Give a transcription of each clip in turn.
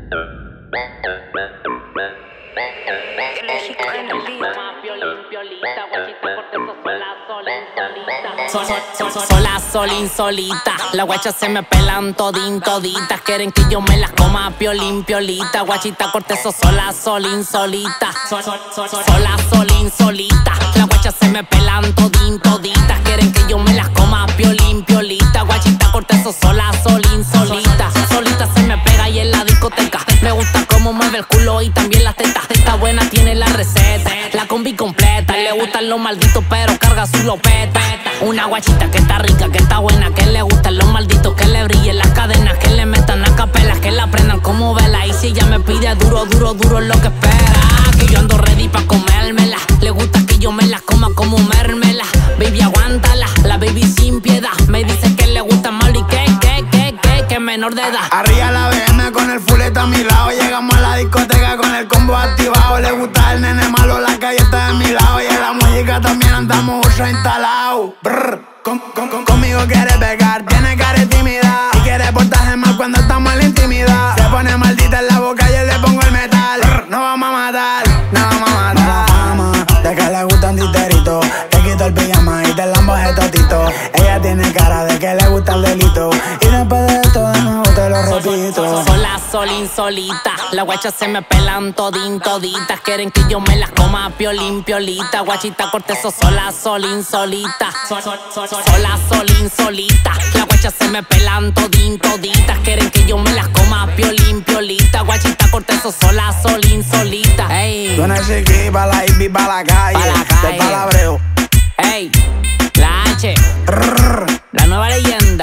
Sola, sol insolita. La guacha se me pelan todin, toditas. Quieren que yo me las coma piolín, piolita. Guachita cortezo, sola, sol insolita. Sola, sol insolita. La guacha se me pelan todin, toditas. Quieren que yo me las coma piolín, piolita. Guachita cortezo, sola, sol insolita. Solita se me pega y en la discoteca. Me gusta cómo mueve el culo y también las tetas. Está buena, tiene la receta, la combi completa. Le gustan los malditos pero carga su lopeta. Una guachita que está rica, que está buena, que le gustan los malditos, que le brillen las cadenas, que le metan a capelas, que la prendan como vela. Y si ella me pide duro, duro, duro es lo que espera. Que yo ando ready pa' comérmela. Le gusta que yo me las coma como mermela. Baby, aguántala, la baby sin piedad. Me dice que le gusta mal y que menor de edad. Arriba la BM con el fuleta a mi lado. Llegamos a la discoteca con el combo activado. Le gusta el nene malo, la calle está de mi lado. Y en la música también andamos ultra instalados. Conmigo quiere pegar, tiene cara de timidad. Y quiere portarse mal cuando estamos en la intimidad. Se pone maldita en la boca y yo le pongo el metal. No vamos a matar, no vamos a matar. La fama de que le gustan titeritos. Te quito el pijama y te lambo ese totito. Ella tiene cara de que le gusta el delito. Y después de esto de nuevo te lo repito. Sola, sol insolita. La guacha se me pelan todin, toditas. Quieren que yo me las coma piolín, piolita. Guachita cortezo, sola, sol insolita. Sola, sol insolita. La guacha se me pelan todin, toditas. Quieren que yo me las coma piolín, piolita. Guachita cortezo, sola, sol insolita. Ey, tú chiqui pa' la IP, pa' la calle, del palabreo. Ey, la H, la nueva leyenda.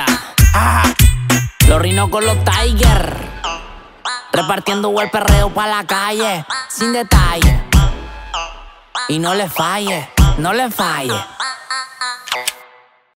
Los rinos con los Tiger, repartiendo el perreo pa' la calle, sin detalle. Y no le falle, no le falle.